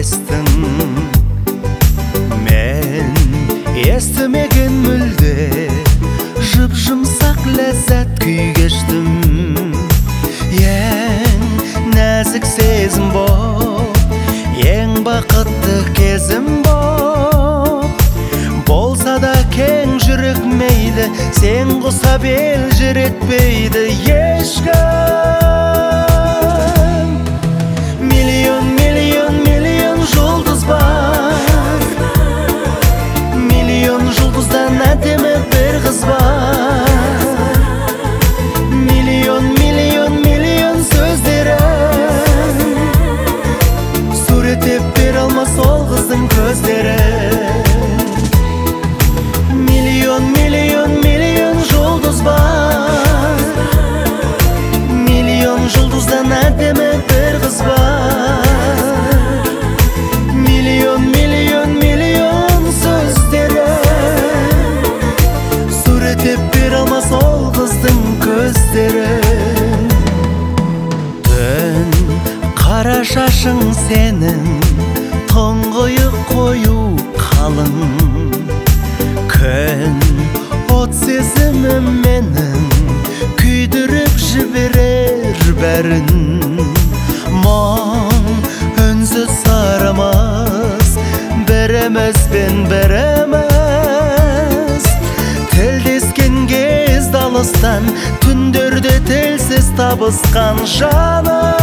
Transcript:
естің. Мен естімеген мүлде жып-жұмсақ ләззат күй кештім. Ең нәзік сезім боп, ең бақытты кезім боп, болса да кең жүрек мейлі, сен құса бел жүретпейді ешкім. Миллион, миллион, миллион жұлдыз бар, миллион жұлдыздан әдемі бір қыз бар. Миллион, миллион, миллион сөздерін суреттеп бере алмас ол қыздың көздерін. Миллион, миллион, миллион жұлдыз бар, миллион жұлдыздан әдемі бір қыз бар. Миллион, миллион, миллион сөздерін суреттеп бере алмас ол қыздың көздерін. Түн қара шашың сенің, тұңғиық қою қалың. Күн от сезімі менің, күйдіріп жіберер бәрін. Мұң үнсіз сарымыз, бірімізбен біріміз тілдескен кез алыстан, түндерде тілсіз табысқан жаным.